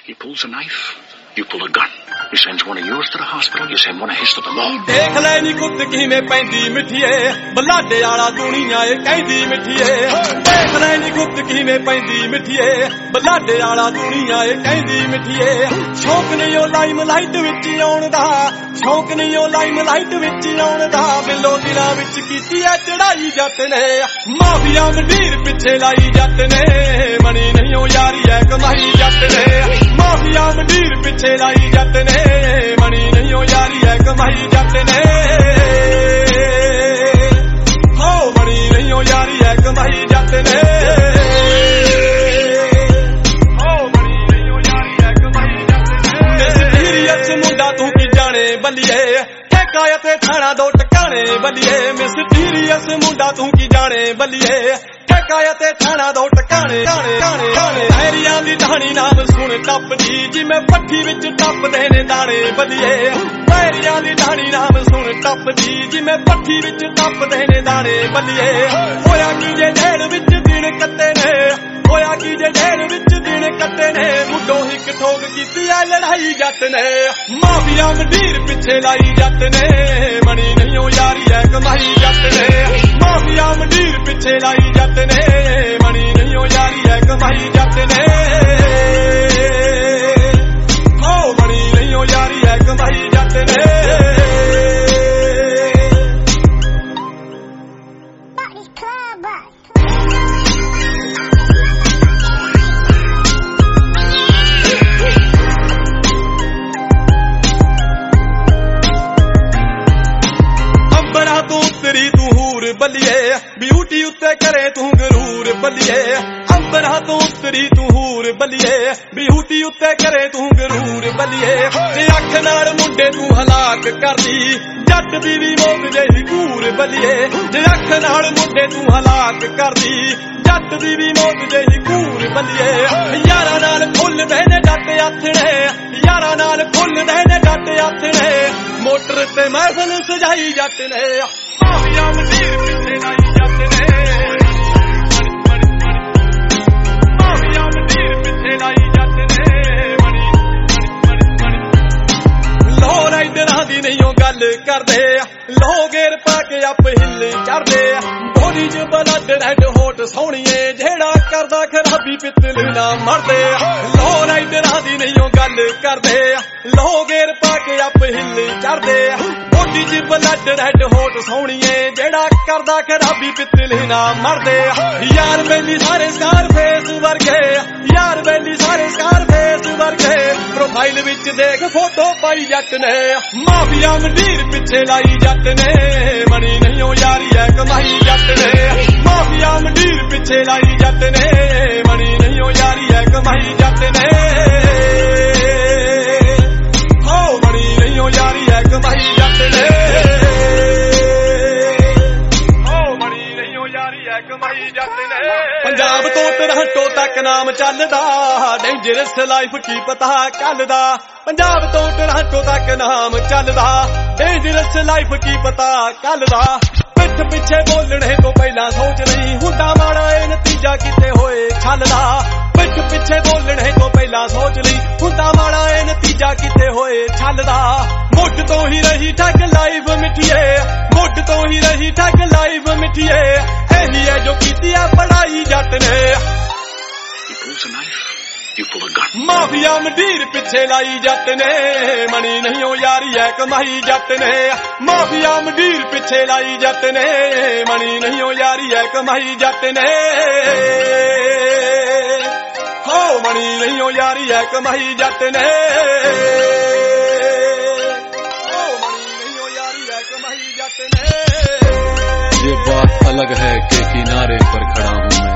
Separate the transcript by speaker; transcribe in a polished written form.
Speaker 1: He pulls a knife, you pull a gun. He sends one of yours to the hospital, you send one of his to the morgue.
Speaker 2: देख ले नी कुत्त किवें पैंदी मिठिए बलाडे आला दुनिया ए कहंदी मिठिए देख ले नी कुत्त किवें पैंदी मिठिए बलाडे आला दुनिया ए कहंदी मिठिए शौक नहीं ओ लाइम लाइट विच आउण दा शौक नहीं ओ लाइम लाइट विच आउण दा बिलो दिलां विच कीती ऐ चढ़ाई जट ने माफिया मंडीर पिछे लाई जट ने मनी नहीं ओ यारी ऐ कमाई जट ने माफिया मंडीर पिछे लाई जट ने मनी नहीं हो यारी है कमाई जट ने हो मनी नहीं हो यारी है कमाई जट ने हो मनी नहीं हो यारी है कमाई जट ने सीरियस मुंडा तू की जाने बलिए कायत थाना दो टकाने बलिए मिस्टीरियस मुंडा तू की जाने बलिए कायत थाना दो टकाने हैरियां दी ढाणी नाम सुन टपदी जिवें पट्ठी विच टपदे ने दाणे बलिए हैरियां दी ढाणी नाम सुन टपदी जिवें पट्ठी विच टपदे ने दाणे बलिए होया की जे जेल विच दिन कट्टे ने होया की जे जेल विच दिन कट्टे ने मुड्डो हिक ठोक कीती ऐ लड़ाई जट ने माफिया मंडीर पिछे लाई जट ने मनी नहीं हो यारी है कमाई जट ने माफिया मंडीर पिछे लाई जट ने मनी नहीं हो यारी है कमाई जट ने हो मनी नहीं हो यारी है कमाई जट ने तेरी तू हूर बलिए ब्यूटी उत्ते करे तू गरूर बलिए अंबरा तो तेरी तू हूर बलिए ब्यूटी उत्ते करे तू गरूर बलिए जे अख नाल मुंडे तू हलाक करदी जट दी भी मौत जही कूर बलिए जे अख नाल मुंडे तू हलाक करदी जट दी भी मौत जही कूर बलिए यारा नाल फुल देने जट आथणे यारा नाल फुल देने जट आथणे मोटर ते महफिल सजाई जट ने माफिया मंडीर पिछे लाई जट ने माफिया मंडीर पिछे लाई जट ने लो राइडरां दी नहीं ओ गल करदे लो गेर पा के आप हिल चढ़दे बॉडी च ब्लड रेड होट सोहणीए जेड़ा करदा खराबी पित्तल ना मरदे लो राइडरां दी नहीं ओ गल करदे लो गेर पा के आप हिल चढ़दे बॉडी च ब्लड रेड होट सोहणीए जेड़ा करदा खराबी पित्तल ना मरदे यार बेली सारे स्कार फेस वर्गे यार बेली सारे स्कार फेस वर्गे प्रोफाइल विच देख फोटो पाई जट ने माफिया मंडीर पिछे लाई जट ने मनी नहीं हो यारी है कमाई जट ने माफिया मंडीर पिछे लाई जट ने मनी नहीं हो यारी है कमाई जट ने हो मनी नहीं हो यारी है कमाई जट ने हो मनी नहीं हो यारी है कमाई जट ने पंजाब तो टोरंटो तक नाम चलदा डेंजरस लाइफ की पता चलदा पंजाब तो टोरंटो तक नाम चलदा डेंजरस लाइफ की पता चलदा पिठ पिछे बोलने तो पहला सोच नहीं हुंदा माड़ा ए नतीजा किते होए छलदा पिठ पिछे बोलने तो पहला सोच नहीं हुंदा माड़ा ए नतीजा किते होए छलदा मुठ तो ही रही ठग लाइव मिठिए मुठ तो ही रही ठग लाइव मिठिए एही है जो कीती है पढ़ाई जट ने
Speaker 1: He pulls a knife, you pull a gun.
Speaker 2: Mafia मंडीर पिछे लाई जट ने मनी नहीं हो यारी है कमाई जट ने माफिया मंडीर पिछे लाई जट ने मनी नहीं हो यारी है कमाई जट ने हो मनी नहीं हो यारी है कमाई जट ने हो मनी नहीं हो यारी है कमाई जट ने
Speaker 3: ये बात अलग है कि किनारे पर खड़ा हूँ मैं